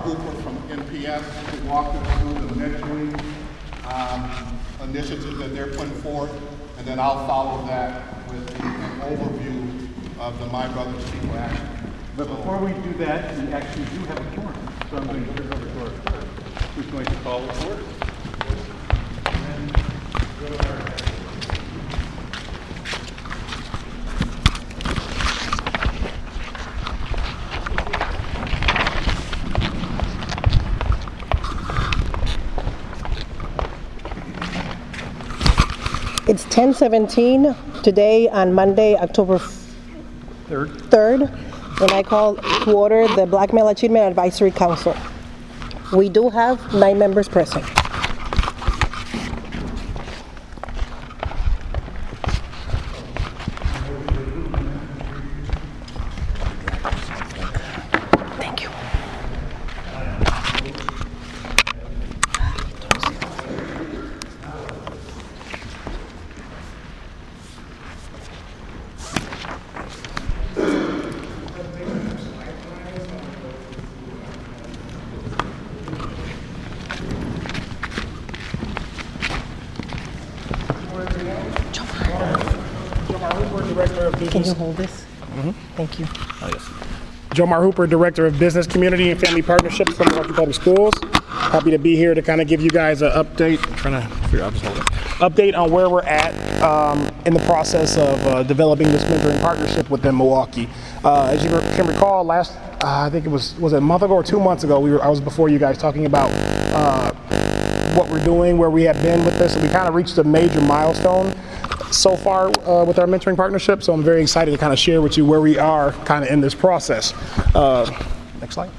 Hooper from NPS to walk us through the mentoring initiatives that they're putting forth, and then I'll follow that with an overview of the My Brothers Keeper Action. But before we do that, we actually do have a quorum. So I'm going to turn it over to our clerk, who's going to call the order. It's 10:17 today on Monday, October 3rd, when I call to order the Black Male Achievement Advisory Council. We do have 9 members present. Thank you. Can you hold this? Mm-hmm. Thank you. Oh, yes. Jomar Hooper, Director of Business, Community, and Family Partnerships from Milwaukee Public Schools. Happy to be here to kind of give you guys an update. Update on where we're at in the process of developing this mentoring partnership within Milwaukee. As you can recall, I think it was it a month ago or 2 months ago, I was before you guys talking about what we're doing, where we have been with this. So we kind of reached a major milestone so far with our mentoring partnership, so I'm very excited to kind of share with you where we are kind of in this process. Next slide.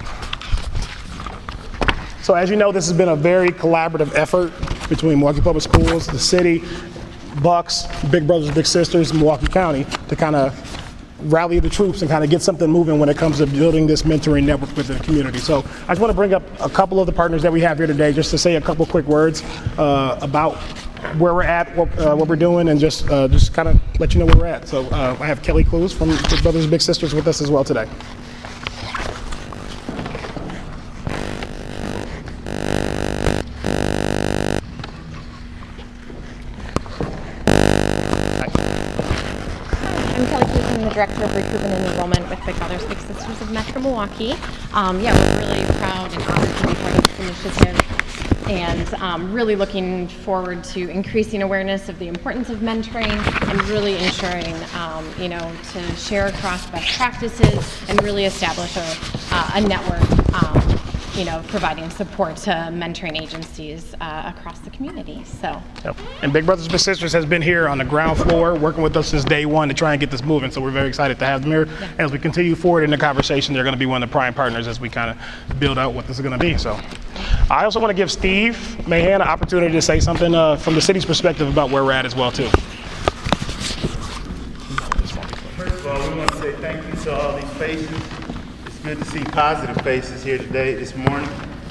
So as you know, this has been a very collaborative effort between Milwaukee Public Schools, the city, Bucks, Big Brothers Big Sisters, Milwaukee County to kind of rally the troops and kind of get something moving when it comes to building this mentoring network within the community. So I just want to bring up a couple of the partners that we have here today just to say a couple quick words about where we're at, what we're doing, and just kind of let you know where we're at. So I have Kelly Clues from Big Brothers Big Sisters with us as well today. I'm Kelly Clues, I'm the Director of Recruitment and Enrollment with Big Brothers Big Sisters of Metro Milwaukee. We're really proud and honored to be part of this initiative, and really looking forward to increasing awareness of the importance of mentoring and really ensuring, to share across best practices and really establish a network, providing support to mentoring agencies across the community. So. Yep. And Big Brothers Big Sisters has been here on the ground floor working with us since day one to try and get this moving. So we're very excited to have them here. Yeah. As we continue forward in the conversation, they're going to be one of the prime partners as we kind of build out what this is going to be. So I also want to give Steve Mahan an opportunity to say something from the city's perspective about where we're at as well too. First of all, we want to say thank you to all these faces. It's good to see positive faces here today, this morning.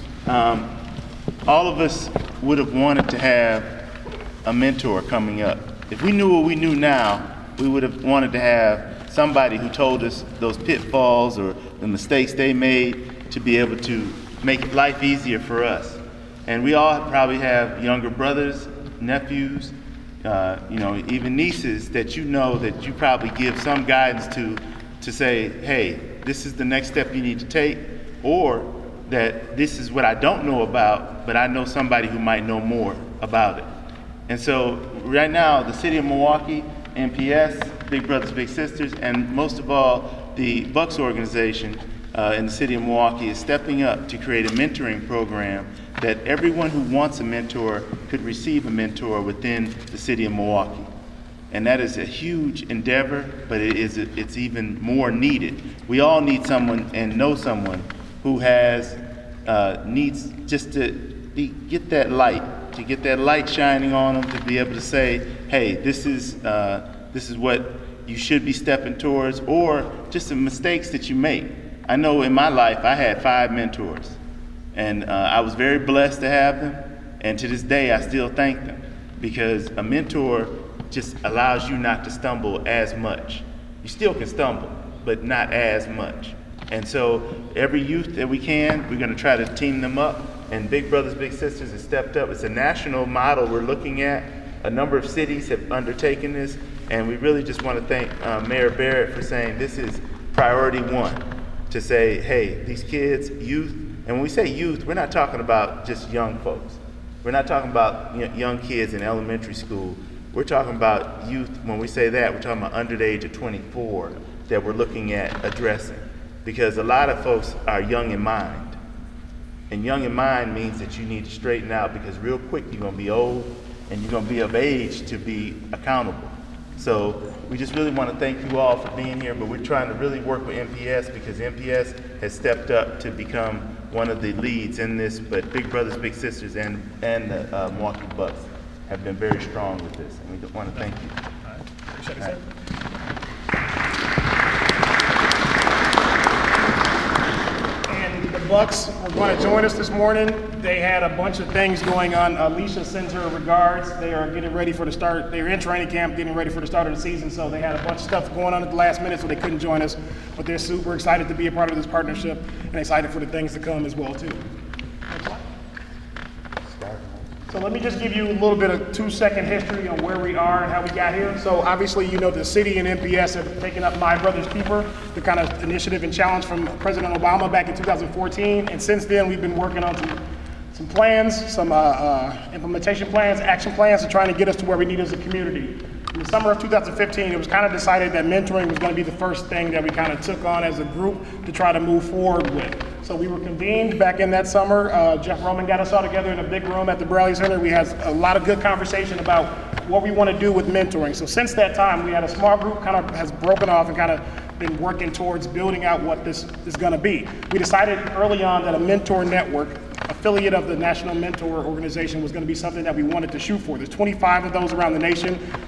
All of us would have wanted to have a mentor coming up. If we knew what we knew now, we would have wanted to have somebody who told us those pitfalls or the mistakes they made to be able to make life easier for us. And we all probably have younger brothers, nephews, even nieces that that you probably give some guidance to say, hey, this is the next step you need to take, or that this is what I don't know about, but I know somebody who might know more about it. And so right now, the city of Milwaukee, NPS, Big Brothers Big Sisters, and most of all, the Bucks organization in the city of Milwaukee is stepping up to create a mentoring program that everyone who wants a mentor could receive a mentor within the city of Milwaukee. And that is a huge endeavor, but it's even more needed. We all need someone and know someone who needs just to get that light shining on them, to be able to say, hey, this is what you should be stepping towards, or just the mistakes that you make. I know in my life I had 5 mentors, and I was very blessed to have them, and to this day I still thank them, because a mentor just allows you not to stumble as much. You still can stumble, but not as much. And so every youth that we can, we're going to try to team them up. And Big Brothers Big Sisters has stepped up. It's a national model we're looking at. A number of cities have undertaken this, and we really just want to thank Mayor Barrett for saying this is priority one, to say, hey, these kids, youth, and when we say youth, we're not talking about just young folks. We're not talking about young kids in elementary school. We're talking about youth. When we say that, we're talking about under the age of 24 that we're looking at addressing. Because a lot of folks are young in mind. And young in mind means that you need to straighten out, because real quick you're going to be old and you're going to be of age to be accountable. So we just really want to thank you all for being here, but we're trying to really work with MPS, because MPS has stepped up to become one of the leads in this, but Big Brothers Big Sisters and the Milwaukee Bucks have been very strong with this, and we want to thank you. Appreciate it, sir. And the Bucks were going to join us this morning. They had a bunch of things going on. Alicia sends her regards. They are getting ready for the start. They were in training camp, getting ready for the start of the season, so they had a bunch of stuff going on at the last minute, so they couldn't join us. But they're super excited to be a part of this partnership and excited for the things to come as well, too. So let me just give you a little bit of 2-second history on where we are and how we got here. So obviously, you know, the city and MPS have taken up My Brother's Keeper, the kind of initiative and challenge from President Obama back in 2014. And since then, we've been working on some plans, some implementation plans, action plans to try to get us to where we need as a community. In the summer of 2015, it was kind of decided that mentoring was going to be the first thing that we kind of took on as a group to try to move forward with. So we were convened back in that summer. Jeff Roman got us all together in a big room at the Bradley Center. We had a lot of good conversation about what we want to do with mentoring. So since that time, we had a small group kind of has broken off and kind of been working towards building out what this is going to be. We decided early on that a mentor network, affiliate of the National Mentor Organization, was going to be something that we wanted to shoot for. There's 25 of those around the nation.